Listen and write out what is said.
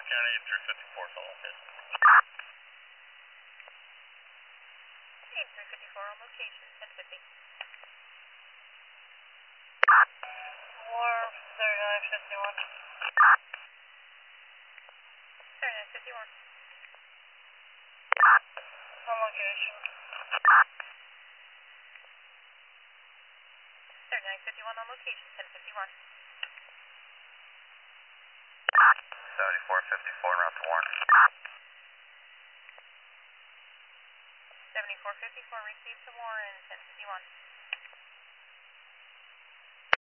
County through 54 is all it is. 354 on location, 1050. War 3951. 3951. On location. 3951 on location, 1051. 7454 route to Warren. 7454 received to Warren, 1051.